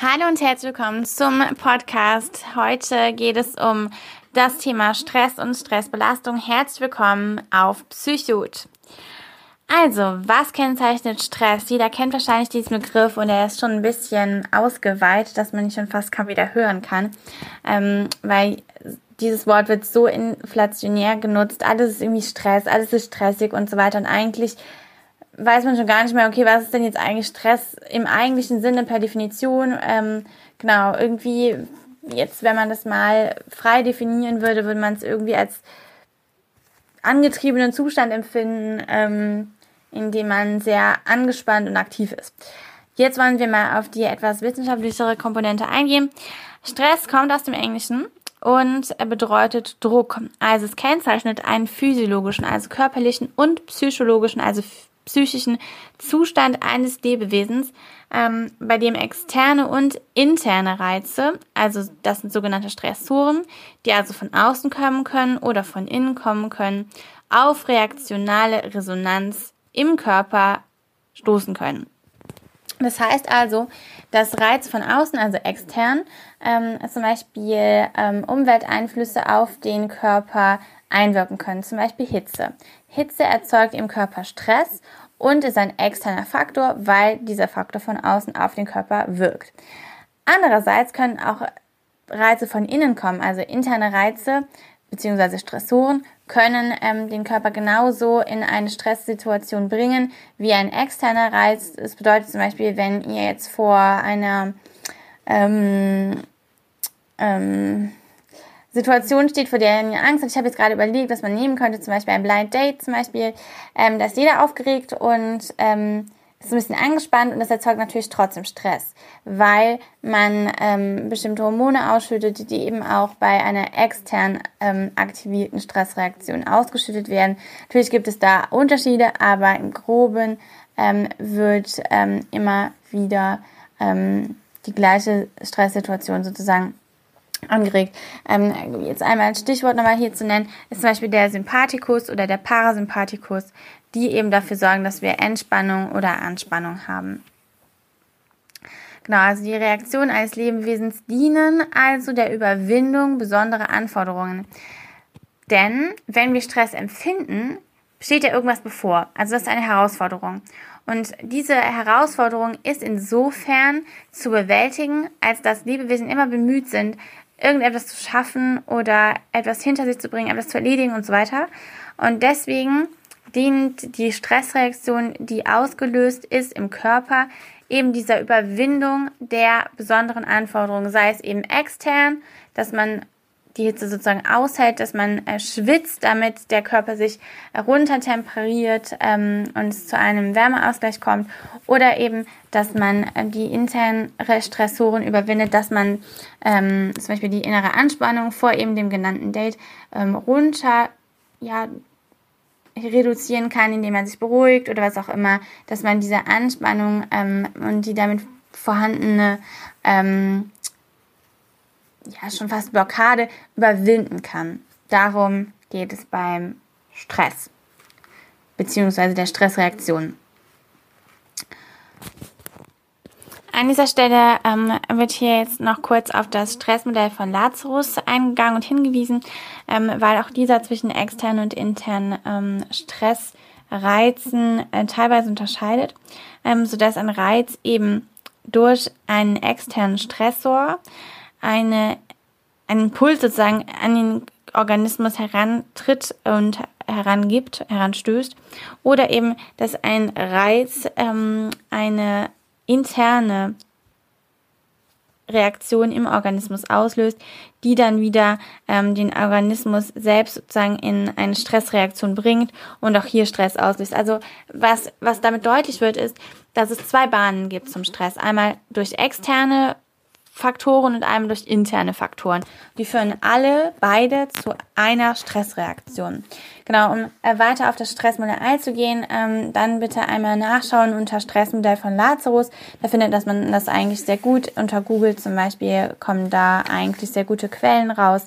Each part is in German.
Hallo und herzlich willkommen zum Podcast. Heute geht es um das Thema Stress und Stressbelastung. Herzlich willkommen auf Psychot. Also, was kennzeichnet Stress? Jeder kennt wahrscheinlich diesen Begriff und er ist schon ein bisschen ausgeweitet, dass man ihn schon fast kaum wieder hören kann, weil dieses Wort wird so inflationär genutzt. Alles ist irgendwie Stress, alles ist stressig und so weiter und eigentlich weiß man schon gar nicht mehr, okay, was ist denn jetzt eigentlich Stress im eigentlichen Sinne per Definition? Irgendwie jetzt, wenn man das mal frei definieren würde, würde man es irgendwie als angetriebenen Zustand empfinden, in dem man sehr angespannt und aktiv ist. Jetzt wollen wir mal auf die etwas wissenschaftlichere Komponente eingehen. Stress kommt aus dem Englischen und bedeutet Druck. Also es kennzeichnet einen physiologischen, also körperlichen und psychologischen, also psychischen Zustand eines Lebewesens, bei dem externe und interne Reize, also das sind sogenannte Stressoren, die also von außen kommen können oder von innen kommen können, auf reaktionale Resonanz im Körper stoßen können. Das heißt also, dass Reize von außen, also extern, zum Beispiel Umwelteinflüsse auf den Körper einwirken können, zum Beispiel Hitze. Hitze erzeugt im Körper Stress und ist ein externer Faktor, weil dieser Faktor von außen auf den Körper wirkt. Andererseits können auch Reize von innen kommen, also interne Reize bzw. Stressoren können den Körper genauso in eine Stresssituation bringen wie ein externer Reiz. Das bedeutet zum Beispiel, wenn ihr jetzt vor einer Situation steht, vor der ihr Angst habt. Ich habe jetzt gerade überlegt, was man nehmen könnte, zum Beispiel ein Blind Date zum Beispiel. Da ist jeder aufgeregt und ist ein bisschen angespannt und das erzeugt natürlich trotzdem Stress, weil man bestimmte Hormone ausschüttet, die eben auch bei einer extern aktivierten Stressreaktion ausgeschüttet werden. Natürlich gibt es da Unterschiede, aber im Groben wird immer wieder die gleiche Stresssituation sozusagen angeregt. Jetzt einmal ein Stichwort nochmal hier zu nennen, ist zum Beispiel der Sympathikus oder der Parasympathikus, die eben dafür sorgen, dass wir Entspannung oder Anspannung haben. Genau, also die Reaktionen eines Lebewesens dienen also der Überwindung besonderer Anforderungen. Denn wenn wir Stress empfinden, steht ja irgendwas bevor. Also das ist eine Herausforderung. Und diese Herausforderung ist insofern zu bewältigen, als dass Lebewesen immer bemüht sind, irgendetwas zu schaffen oder etwas hinter sich zu bringen, etwas zu erledigen und so weiter. Und deswegen dient die Stressreaktion, die ausgelöst ist im Körper, eben dieser Überwindung der besonderen Anforderungen, sei es eben extern, dass man die Hitze sozusagen aushält, dass man schwitzt, damit der Körper sich runtertemperiert und es zu einem Wärmeausgleich kommt. Oder eben, dass man die internen Stressoren überwindet, dass man zum Beispiel die innere Anspannung vor eben dem genannten Date reduzieren kann, indem man sich beruhigt oder was auch immer, dass man diese Anspannung und die damit vorhandene schon fast Blockade überwinden kann. Darum geht es beim Stress beziehungsweise der Stressreaktion. An dieser Stelle wird hier jetzt noch kurz auf das Stressmodell von Lazarus eingegangen und hingewiesen, weil auch dieser zwischen externen und internen Stressreizen teilweise unterscheidet, sodass ein Reiz eben durch einen externen Stressor einen Impuls sozusagen an den Organismus herantritt und heranstößt, oder eben, dass ein Reiz eine interne Reaktion im Organismus auslöst, die dann wieder den Organismus selbst sozusagen in eine Stressreaktion bringt und auch hier Stress auslöst. Also was damit deutlich wird, ist, dass es zwei Bahnen gibt zum Stress. Einmal durch externe Faktoren und einmal durch interne Faktoren. Die führen beide zu einer Stressreaktion. Genau, um weiter auf das Stressmodell einzugehen, dann bitte einmal nachschauen unter Stressmodell von Lazarus. Da findet man das eigentlich sehr gut. Unter Google zum Beispiel kommen da eigentlich sehr gute Quellen raus.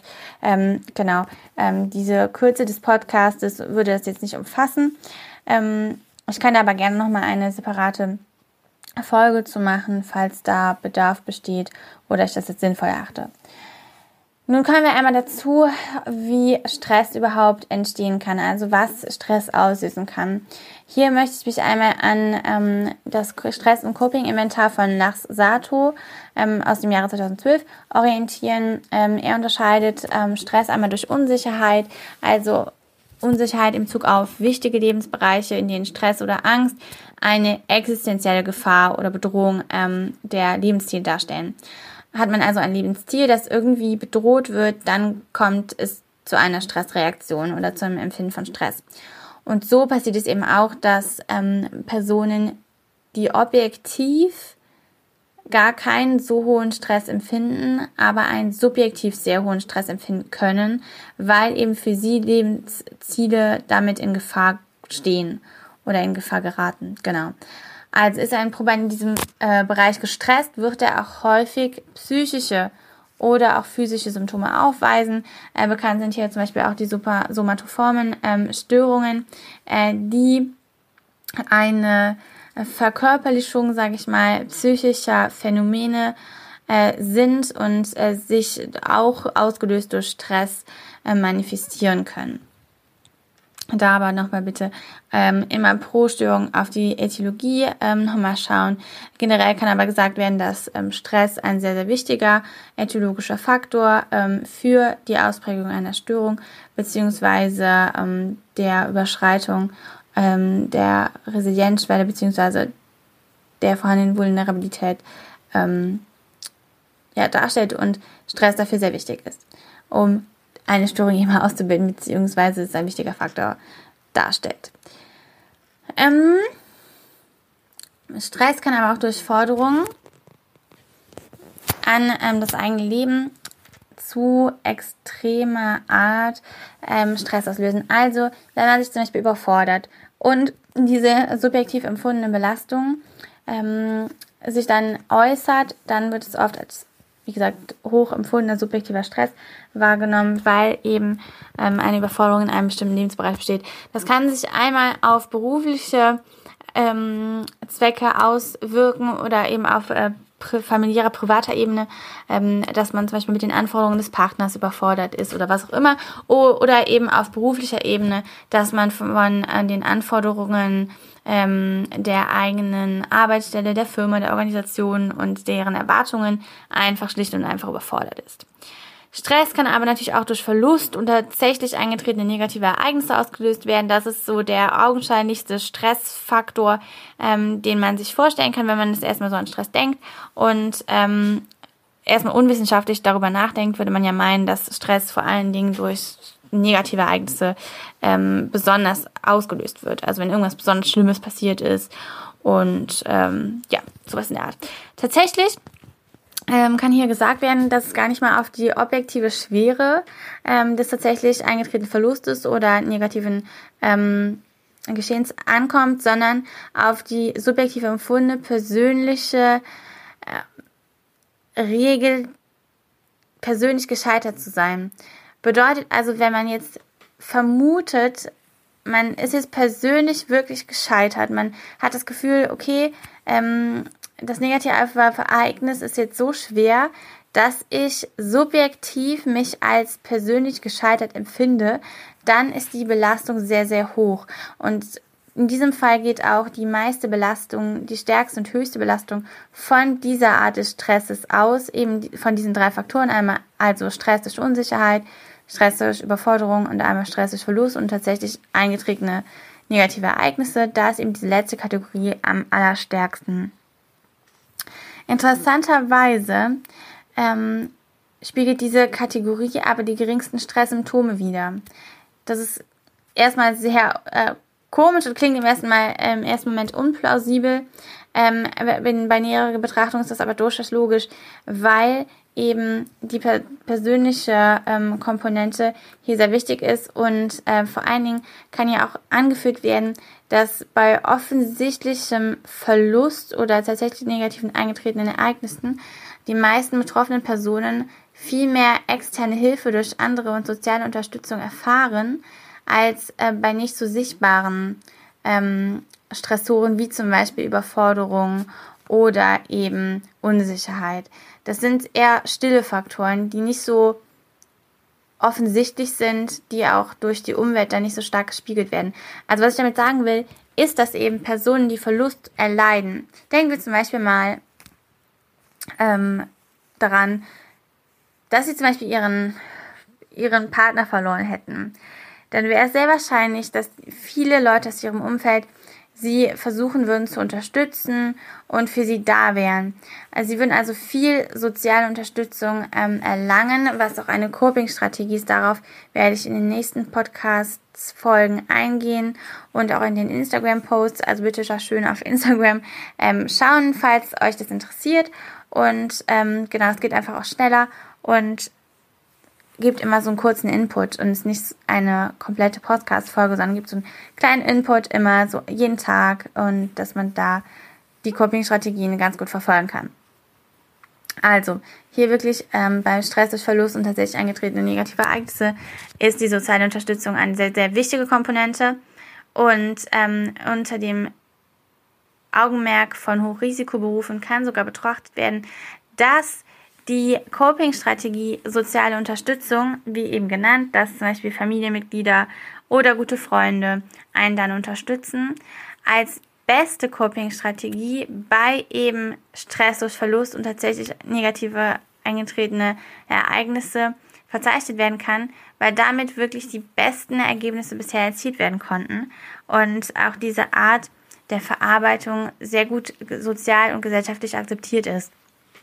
Diese Kürze des Podcastes würde das jetzt nicht umfassen. Ich kann aber gerne nochmal eine separate Erfolge zu machen, falls da Bedarf besteht oder ich das jetzt sinnvoll erachte. Nun kommen wir einmal dazu, wie Stress überhaupt entstehen kann, also was Stress auslösen kann. Hier möchte ich mich einmal an das Stress- und Coping-Inventar von Lars Sato aus dem Jahre 2012 orientieren. Er unterscheidet Stress einmal durch Unsicherheit, also Unsicherheit in Bezug auf wichtige Lebensbereiche, in denen Stress oder Angst eine existenzielle Gefahr oder Bedrohung der Lebensziele darstellen. Hat man also ein Lebensziel, das irgendwie bedroht wird, dann kommt es zu einer Stressreaktion oder zu einem Empfinden von Stress. Und so passiert es eben auch, dass Personen, die objektiv gar keinen so hohen Stress empfinden, aber einen subjektiv sehr hohen Stress empfinden können, weil eben für sie Lebensziele damit in Gefahr stehen oder in Gefahr geraten. Genau. Also ist ein Proband in diesem Bereich gestresst, wird er auch häufig psychische oder auch physische Symptome aufweisen. Bekannt sind hier zum Beispiel auch die somatoformen Störungen, die eine Verkörperlichung, sage ich mal, psychischer Phänomene sind und sich auch ausgelöst durch Stress manifestieren können. Da aber nochmal bitte immer pro Störung auf die Ätiologie nochmal schauen. Generell kann aber gesagt werden, dass Stress ein sehr, sehr wichtiger ätiologischer Faktor für die Ausprägung einer Störung beziehungsweise der Überschreitung der Resilienzschwelle beziehungsweise der vorhandenen Vulnerabilität darstellt und Stress dafür sehr wichtig ist, um eine Störung immer auszubilden, beziehungsweise es ein wichtiger Faktor darstellt. Stress kann aber auch durch Forderungen an das eigene Leben zu extremer Art Stress auslösen. Also, wenn man sich zum Beispiel überfordert und diese subjektiv empfundene Belastung sich dann äußert, dann wird es oft als, wie gesagt, hoch empfundener subjektiver Stress wahrgenommen, weil eben eine Überforderung in einem bestimmten Lebensbereich besteht. Das kann sich einmal auf berufliche Zwecke auswirken oder eben auf familiärer, privater Ebene, dass man zum Beispiel mit den Anforderungen des Partners überfordert ist oder was auch immer, oder eben auf beruflicher Ebene, dass man von den Anforderungen der eigenen Arbeitsstelle, der Firma, der Organisation und deren Erwartungen einfach schlicht und einfach überfordert ist. Stress kann aber natürlich auch durch Verlust und tatsächlich eingetretene negative Ereignisse ausgelöst werden. Das ist so der augenscheinlichste Stressfaktor, den man sich vorstellen kann, wenn man das erstmal so an Stress denkt. Und erstmal unwissenschaftlich darüber nachdenkt, würde man ja meinen, dass Stress vor allen Dingen durch negative Ereignisse besonders ausgelöst wird. Also wenn irgendwas besonders Schlimmes passiert ist und sowas in der Art. Tatsächlich kann hier gesagt werden, dass es gar nicht mal auf die objektive Schwere des tatsächlich eingetretenen Verlustes oder negativen Geschehens ankommt, sondern auf die subjektiv empfundene persönliche Regel, persönlich gescheitert zu sein. Bedeutet also, wenn man jetzt vermutet, man ist jetzt persönlich wirklich gescheitert, man hat das Gefühl, okay, das negative Ereignis ist jetzt so schwer, dass ich subjektiv mich als persönlich gescheitert empfinde, dann ist die Belastung sehr, sehr hoch. Und in diesem Fall geht auch die meiste Belastung, die stärkste und höchste Belastung von dieser Art des Stresses aus, eben von diesen 3 Faktoren, einmal also Stress durch Unsicherheit, Stress durch Überforderung und einmal Stress durch Verlust und tatsächlich eingetretene negative Ereignisse. Da ist eben diese letzte Kategorie am allerstärksten. Interessanterweise spiegelt diese Kategorie aber die geringsten Stresssymptome wider. Das ist erstmal sehr komisch und klingt im ersten Moment unplausibel. Bei näherer Betrachtung ist das aber durchaus logisch, weil eben die persönliche Komponente hier sehr wichtig ist und vor allen Dingen kann ja auch angeführt werden, dass bei offensichtlichem Verlust oder tatsächlich negativen eingetretenen Ereignissen die meisten betroffenen Personen viel mehr externe Hilfe durch andere und soziale Unterstützung erfahren, als bei nicht so sichtbaren Stressoren wie zum Beispiel Überforderung oder eben Unsicherheit. Das sind eher stille Faktoren, die nicht so offensichtlich sind, die auch durch die Umwelt dann nicht so stark gespiegelt werden. Also was ich damit sagen will, ist, dass eben Personen, die Verlust erleiden, denken wir zum Beispiel mal daran, dass sie zum Beispiel ihren Partner verloren hätten, dann wäre es sehr wahrscheinlich, dass viele Leute aus ihrem Umfeld sie versuchen würden zu unterstützen und für sie da wären. Also sie würden also viel soziale Unterstützung erlangen, was auch eine Coping-Strategie ist. Darauf werde ich in den nächsten Podcast-Folgen eingehen und auch in den Instagram-Posts. Also bitte schau schön auf Instagram schauen, falls euch das interessiert. Und genau, es geht einfach auch schneller und gibt immer so einen kurzen Input und es ist nicht eine komplette Podcast-Folge, sondern gibt so einen kleinen Input immer so jeden Tag und dass man da die Coping-Strategien ganz gut verfolgen kann. Also, hier wirklich beim Stress durch Verlust und tatsächlich eingetretene negative Ereignisse ist die soziale Unterstützung eine sehr, sehr wichtige Komponente und unter dem Augenmerk von Hochrisikoberufen kann sogar betrachtet werden, dass die Coping-Strategie soziale Unterstützung, wie eben genannt, dass zum Beispiel Familienmitglieder oder gute Freunde einen dann unterstützen, als beste Coping-Strategie bei eben Stress durch Verlust und tatsächlich negative eingetretene Ereignisse verzeichnet werden kann, weil damit wirklich die besten Ergebnisse bisher erzielt werden konnten und auch diese Art der Verarbeitung sehr gut sozial und gesellschaftlich akzeptiert ist.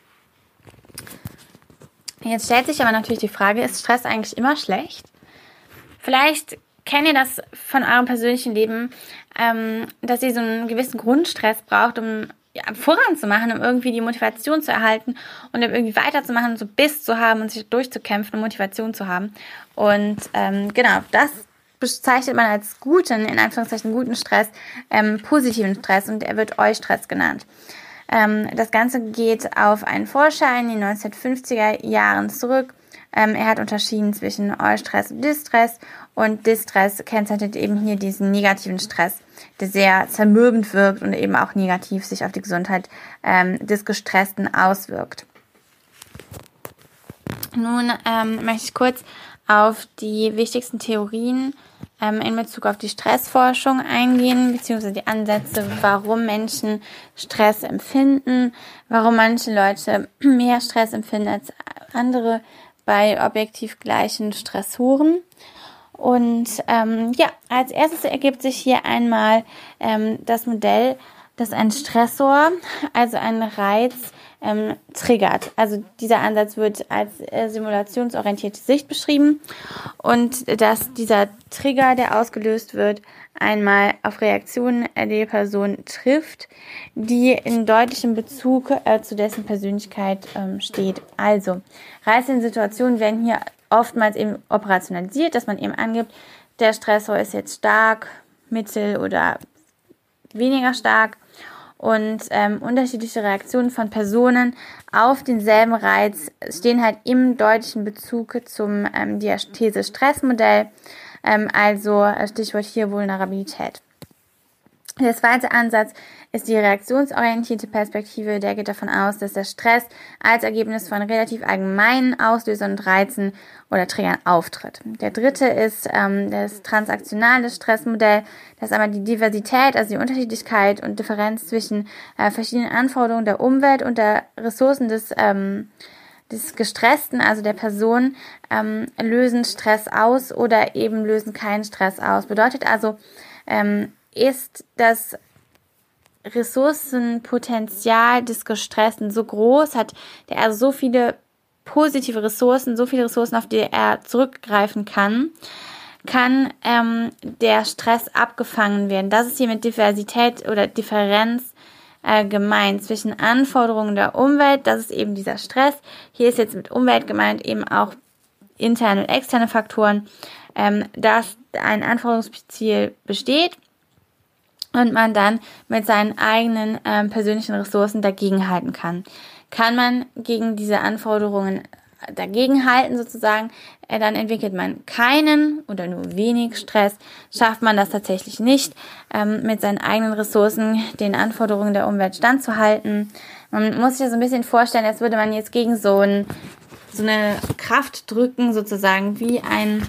Jetzt stellt sich aber natürlich die Frage, ist Stress eigentlich immer schlecht? Vielleicht kennt ihr das von eurem persönlichen Leben, dass ihr so einen gewissen Grundstress braucht, um voranzumachen, um irgendwie die Motivation zu erhalten und um irgendwie weiterzumachen, so Biss zu haben und sich durchzukämpfen und Motivation zu haben. Und genau, das bezeichnet man als guten, in Anführungszeichen guten Stress, positiven Stress und er wird Eustress genannt. Das Ganze geht auf einen Forscher in den 1950er Jahren zurück. Er hat unterschieden zwischen Eustress und Distress und Distress kennzeichnet eben hier diesen negativen Stress, der sehr zermürbend wirkt und eben auch negativ sich auf die Gesundheit des Gestressten auswirkt. Nun möchte ich kurz auf die wichtigsten Theorien in Bezug auf die Stressforschung eingehen, beziehungsweise die Ansätze, warum Menschen Stress empfinden, warum manche Leute mehr Stress empfinden als andere bei objektiv gleichen Stressoren. Und als erstes ergibt sich hier einmal das Modell, dass ein Stressor, also ein Reiz, triggert. Also dieser Ansatz wird als simulationsorientierte Sicht beschrieben und dass dieser Trigger, der ausgelöst wird, einmal auf Reaktionen der Person trifft, die in deutlichem Bezug zu dessen Persönlichkeit steht. Also reizende Situationen werden hier oftmals eben operationalisiert, dass man eben angibt, der Stressor ist jetzt stark, mittel oder weniger stark. Und unterschiedliche Reaktionen von Personen auf denselben Reiz stehen halt im deutlichen Bezug zum Diathese-Stressmodell, also Stichwort hier Vulnerabilität. Der zweite Ansatz ist die reaktionsorientierte Perspektive, der geht davon aus, dass der Stress als Ergebnis von relativ allgemeinen Auslösern und Reizen oder Triggern auftritt. Der dritte ist das transaktionale Stressmodell, das einmal die Diversität, also die Unterschiedlichkeit und Differenz zwischen verschiedenen Anforderungen der Umwelt und der Ressourcen des Gestressten, also der Person, lösen Stress aus oder eben lösen keinen Stress aus. Bedeutet also, ist das Ressourcenpotenzial des Gestressten so groß, hat der also so viele positive Ressourcen, so viele Ressourcen, auf die er zurückgreifen kann der Stress abgefangen werden. Das ist hier mit Diversität oder Differenz gemeint zwischen Anforderungen der Umwelt, das ist eben dieser Stress. Hier ist jetzt mit Umwelt gemeint eben auch interne und externe Faktoren, dass ein Anforderungsziel besteht und man dann mit seinen eigenen persönlichen Ressourcen dagegenhalten kann. Kann man gegen diese Anforderungen dagegenhalten sozusagen, dann entwickelt man keinen oder nur wenig Stress, schafft man das tatsächlich nicht, mit seinen eigenen Ressourcen den Anforderungen der Umwelt standzuhalten. Man muss sich das so ein bisschen vorstellen, als würde man jetzt gegen so eine Kraft drücken, sozusagen wie ein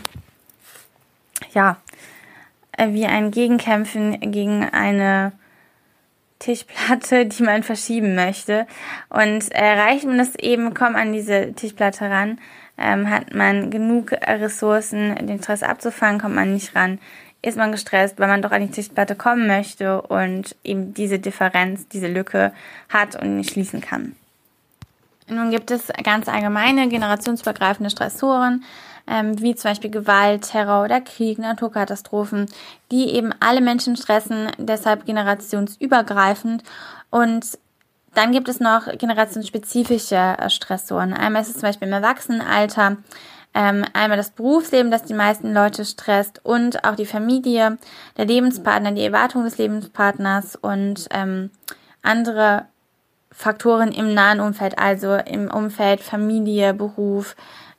Gegenkämpfen gegen eine Tischplatte, die man verschieben möchte. Und erreicht man das eben, kommt an diese Tischplatte ran, hat man genug Ressourcen, den Stress abzufangen, kommt man nicht ran, ist man gestresst, weil man doch an die Tischplatte kommen möchte und eben diese Differenz, diese Lücke hat und nicht schließen kann. Nun gibt es ganz allgemeine generationsübergreifende Stressoren, wie zum Beispiel Gewalt, Terror oder Krieg, Naturkatastrophen, die eben alle Menschen stressen, deshalb generationsübergreifend. Und dann gibt es noch generationsspezifische Stressoren. Einmal ist es zum Beispiel im Erwachsenenalter, einmal das Berufsleben, das die meisten Leute stresst, und auch die Familie, der Lebenspartner, die Erwartung des Lebenspartners und andere Faktoren im nahen Umfeld, also im Umfeld Familie, Beruf,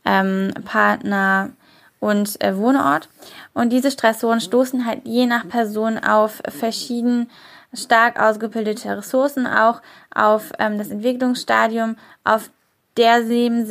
Partner und Wohnort. Und diese Stressoren stoßen halt je nach Person auf verschieden stark ausgebildete Ressourcen, auch auf das Entwicklungsstadium, auf dem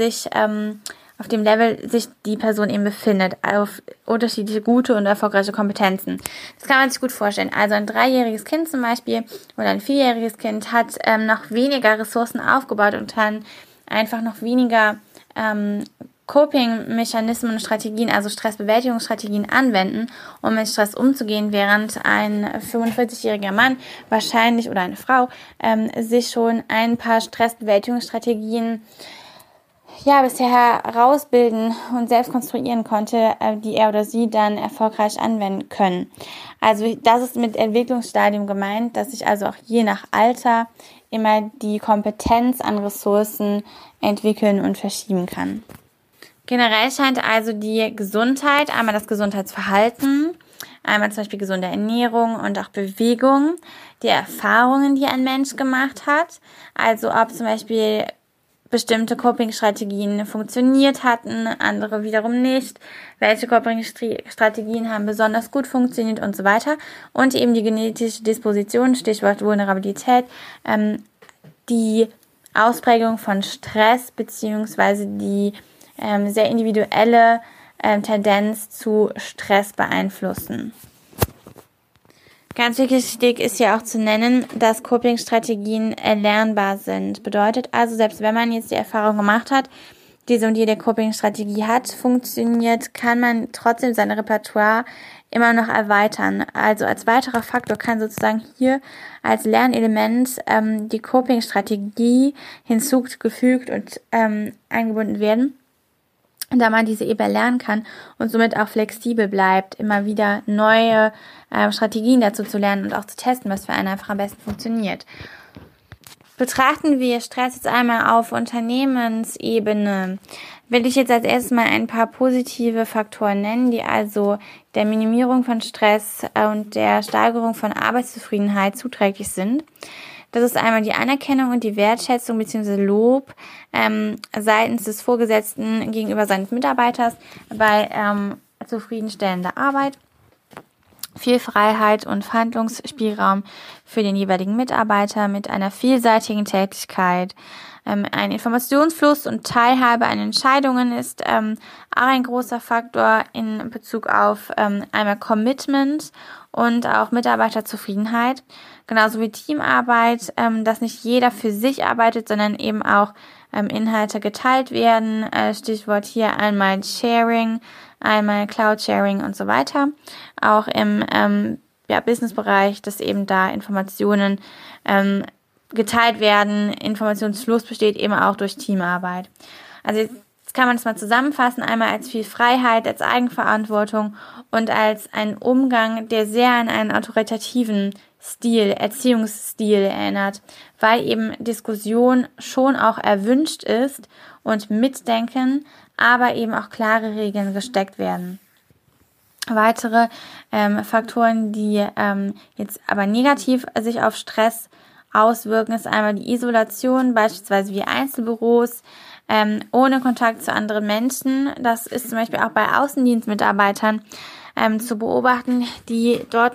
Level sich die Person eben befindet, auf unterschiedliche gute und erfolgreiche Kompetenzen. Das kann man sich gut vorstellen. Also ein 3-jähriges Kind zum Beispiel oder ein 4-jähriges Kind hat noch weniger Ressourcen aufgebaut und kann einfach noch weniger Coping-Mechanismen und Strategien, also Stressbewältigungsstrategien anwenden, um mit Stress umzugehen, während ein 45-jähriger Mann wahrscheinlich oder eine Frau sich schon ein paar Stressbewältigungsstrategien bisher herausbilden und selbst konstruieren konnte, die er oder sie dann erfolgreich anwenden können. Also das ist mit Entwicklungsstadium gemeint, dass sich also auch je nach Alter immer die Kompetenz an Ressourcen entwickeln und verschieben kann. Generell scheint also die Gesundheit, einmal das Gesundheitsverhalten, einmal zum Beispiel gesunde Ernährung und auch Bewegung, die Erfahrungen, die ein Mensch gemacht hat, also ob zum Beispiel bestimmte Coping-Strategien funktioniert hatten, andere wiederum nicht, welche Coping-Strategien haben besonders gut funktioniert und so weiter. Und eben die genetische Disposition, Stichwort Vulnerabilität, die Ausprägung von Stress beziehungsweise die sehr individuelle Tendenz zu Stress beeinflussen. Ganz wichtig ist ja auch zu nennen, dass Coping-Strategien erlernbar sind. Bedeutet also, selbst wenn man jetzt die Erfahrung gemacht hat, diese und jede Coping-Strategie hat funktioniert, kann man trotzdem sein Repertoire immer noch erweitern. Also als weiterer Faktor kann sozusagen hier als Lernelement die Coping-Strategie hinzugefügt und eingebunden werden, da man diese eben erlernen kann und somit auch flexibel bleibt, immer wieder neue Strategien dazu zu lernen und auch zu testen, was für einen einfach am besten funktioniert. Betrachten wir Stress jetzt einmal auf Unternehmensebene, will ich jetzt als erstes mal ein paar positive Faktoren nennen, die also der Minimierung von Stress und der Steigerung von Arbeitszufriedenheit zuträglich sind. Das ist einmal die Anerkennung und die Wertschätzung bzw. Lob seitens des Vorgesetzten gegenüber seines Mitarbeiters bei zufriedenstellender Arbeit. Viel Freiheit und Handlungsspielraum für den jeweiligen Mitarbeiter mit einer vielseitigen Tätigkeit. Ein Informationsfluss und Teilhabe an Entscheidungen ist auch ein großer Faktor in Bezug auf einmal Commitment und auch Mitarbeiterzufriedenheit. Genauso wie Teamarbeit, dass nicht jeder für sich arbeitet, sondern eben auch Inhalte geteilt werden. Stichwort hier einmal Sharing, einmal Cloud-Sharing und so weiter. Auch im Business-Bereich, dass eben da Informationen geteilt werden, Informationsfluss besteht eben auch durch Teamarbeit. Also jetzt kann man es mal zusammenfassen, einmal als viel Freiheit, als Eigenverantwortung und als einen Umgang, der sehr an einen autoritativen Stil, Erziehungsstil erinnert, weil eben Diskussion schon auch erwünscht ist und Mitdenken, aber eben auch klare Regeln gesteckt werden. Weitere Faktoren, die jetzt aber negativ sich auf Stress auswirken, ist einmal die Isolation, beispielsweise wie Einzelbüros, ohne Kontakt zu anderen Menschen. Das ist zum Beispiel auch bei Außendienstmitarbeitern zu beobachten, die dort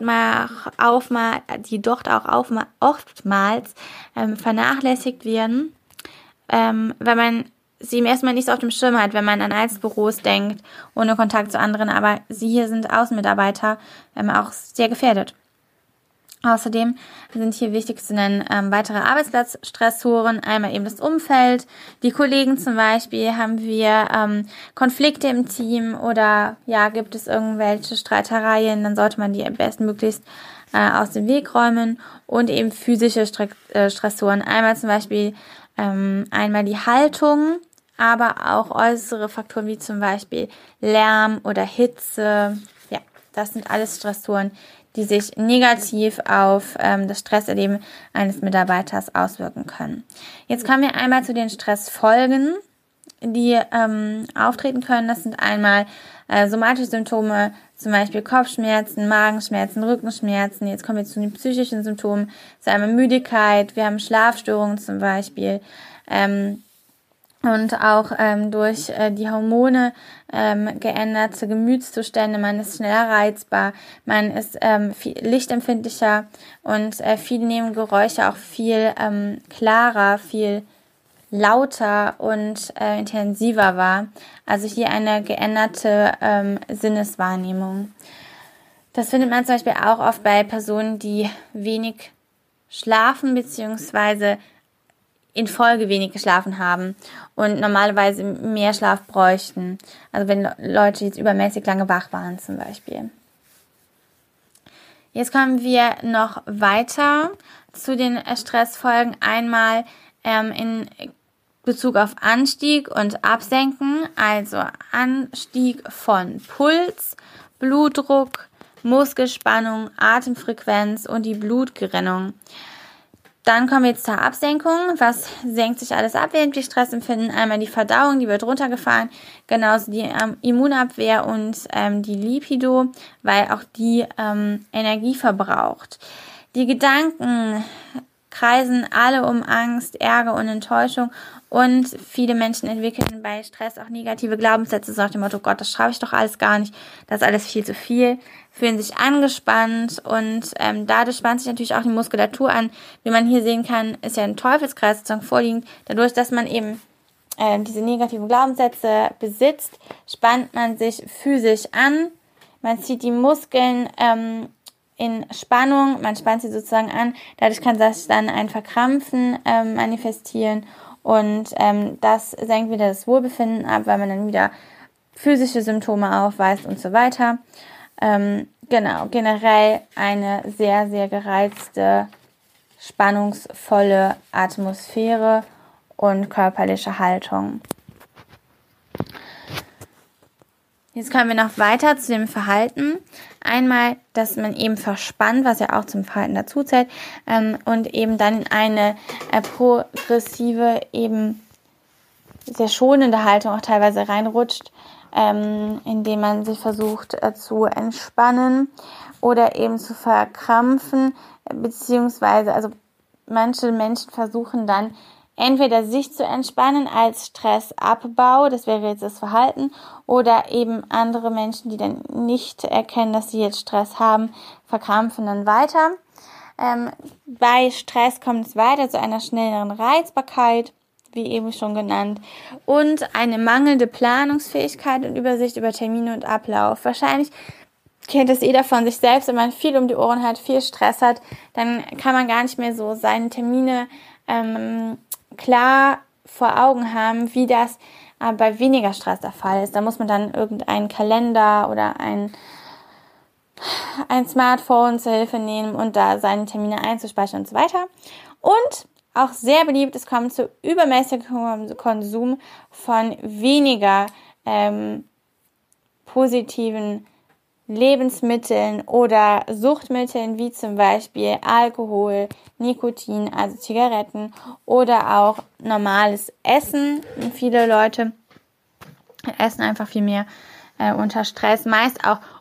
auch oftmals vernachlässigt werden, wenn man sie im ersten Mal nicht so auf dem Schirm hat, wenn man an Einzelbüros denkt, ohne Kontakt zu anderen, aber sie hier sind Außenmitarbeiter auch sehr gefährdet. Außerdem sind hier wichtig zu nennen weitere Arbeitsplatzstressoren, einmal eben das Umfeld, die Kollegen zum Beispiel, haben wir Konflikte im Team oder ja, gibt es irgendwelche Streitereien, dann sollte man die bestmöglichst aus dem Weg räumen und eben physische Stressoren, einmal zum Beispiel einmal die Haltung, aber auch äußere Faktoren wie zum Beispiel Lärm oder Hitze. Ja, das sind alles Stressoren, die sich negativ auf das Stresserleben eines Mitarbeiters auswirken können. Jetzt kommen wir einmal zu den Stressfolgen, die auftreten können. Das sind einmal somatische Symptome, zum Beispiel Kopfschmerzen, Magenschmerzen, Rückenschmerzen. Jetzt kommen wir zu den psychischen Symptomen. Das ist einmal Müdigkeit, wir haben Schlafstörungen zum Beispiel. Und auch durch die Hormone geänderte Gemütszustände. Man ist schneller reizbar, man ist viel lichtempfindlicher und viele nehmen Geräusche auch viel klarer, viel lauter und intensiver wahr. Also hier eine geänderte Sinneswahrnehmung. Das findet man zum Beispiel auch oft bei Personen, die wenig schlafen bzw. in Folge wenig geschlafen haben und normalerweise mehr Schlaf bräuchten. Also wenn Leute jetzt übermäßig lange wach waren zum Beispiel. Jetzt kommen wir noch weiter zu den Stressfolgen. Einmal in Bezug auf Anstieg und Absenken, also Anstieg von Puls, Blutdruck, Muskelspannung, Atemfrequenz und die Blutgerinnung. Dann kommen wir jetzt zur Absenkung. Was senkt sich alles ab, während wir Stress empfinden? Einmal die Verdauung, die wird runtergefahren, genauso die Immunabwehr und die Lipido, weil auch die Energie verbraucht. Die Gedanken kreisen alle um Angst, Ärger und Enttäuschung und viele Menschen entwickeln bei Stress auch negative Glaubenssätze, so nach dem Motto, Gott, das schaffe ich doch alles gar nicht, das ist alles viel zu viel, fühlen sich angespannt und dadurch spannt sich natürlich auch die Muskulatur an. Wie man hier sehen kann, ist ja ein Teufelskreis sozusagen vorliegend. Dadurch, dass man eben diese negativen Glaubenssätze besitzt, spannt man sich physisch an, man zieht die Muskeln in Spannung, man spannt sie sozusagen an, dadurch kann sich dann ein Verkrampfen manifestieren und das senkt wieder das Wohlbefinden ab, weil man dann wieder physische Symptome aufweist und so weiter. Genau, generell eine sehr, sehr gereizte, spannungsvolle Atmosphäre und körperliche Haltung. Jetzt kommen wir noch weiter zu dem Verhalten. Einmal, dass man eben verspannt, was ja auch zum Verhalten dazu zählt, und eben dann in eine progressive, eben sehr schonende Haltung auch teilweise reinrutscht, indem man sich versucht zu entspannen oder eben zu verkrampfen, beziehungsweise, also manche Menschen versuchen dann entweder sich zu entspannen als Stressabbau, das wäre jetzt das Verhalten, oder eben andere Menschen, die dann nicht erkennen, dass sie jetzt Stress haben, verkrampfen dann weiter. Bei Stress kommt es weiter zu einer schnelleren Reizbarkeit, wie eben schon genannt, und eine mangelnde Planungsfähigkeit und Übersicht über Termine und Ablauf. Wahrscheinlich kennt es jeder von sich selbst, wenn man viel um die Ohren hat, viel Stress hat, dann kann man gar nicht mehr so seine Termine klar vor Augen haben, wie das bei weniger Stress der Fall ist. Da muss man dann irgendeinen Kalender oder ein Smartphone zur Hilfe nehmen und da seine Termine einzuspeichern und so weiter. Und auch sehr beliebt, es kommt zu übermäßigem Konsum von weniger positiven Lebensmitteln oder Suchtmitteln wie zum Beispiel Alkohol, Nikotin, also Zigaretten oder auch normales Essen. Viele Leute essen einfach viel mehr unter Stress, meist auch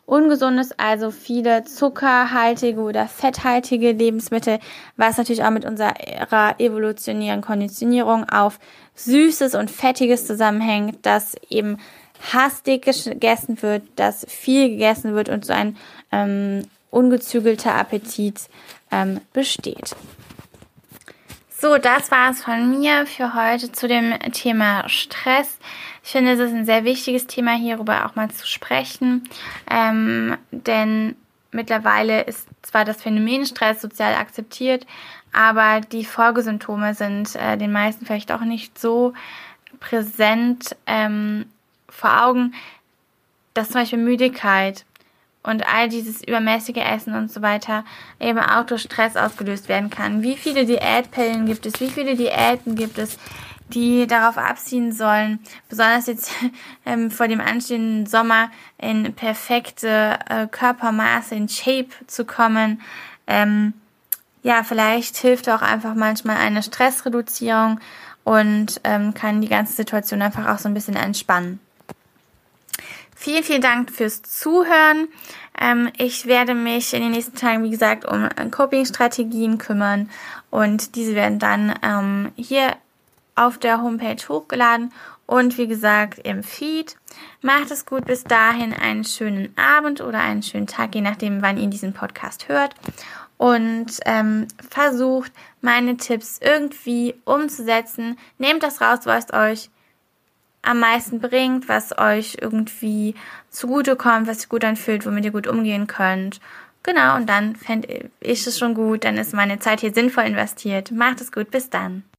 Ungesundes, also viele zuckerhaltige oder fetthaltige Lebensmittel, was natürlich auch mit unserer evolutionären Konditionierung auf Süßes und Fettiges zusammenhängt, dass eben hastig gegessen wird, dass viel gegessen wird und so ein ungezügelter Appetit besteht. So, das war es von mir für heute zu dem Thema Stress. Ich finde, es ist ein sehr wichtiges Thema, hierüber auch mal zu sprechen, denn mittlerweile ist zwar das Phänomen Stress sozial akzeptiert, aber die Folgesymptome sind den meisten vielleicht auch nicht so präsent vor Augen, dass zum Beispiel Müdigkeit und all dieses übermäßige Essen und so weiter eben auch durch Stress ausgelöst werden kann. Wie viele Diätpillen gibt es? Wie viele Diäten gibt es, die darauf abziehen sollen, besonders jetzt vor dem anstehenden Sommer in perfekte Körpermaße, in Shape zu kommen? Vielleicht hilft auch einfach manchmal eine Stressreduzierung und kann die ganze Situation einfach auch so ein bisschen entspannen. Vielen, vielen Dank fürs Zuhören. Ich werde mich in den nächsten Tagen, wie gesagt, um Coping-Strategien kümmern und diese werden dann hier auf der Homepage hochgeladen und wie gesagt im Feed. Macht es gut, bis dahin einen schönen Abend oder einen schönen Tag, je nachdem, wann ihr diesen Podcast hört. Und versucht, meine Tipps irgendwie umzusetzen. Nehmt das raus, was euch am meisten bringt, was euch irgendwie zugutekommt, was sich gut anfühlt, womit ihr gut umgehen könnt. Genau, und dann fände ich es schon gut, dann ist meine Zeit hier sinnvoll investiert. Macht es gut, bis dann.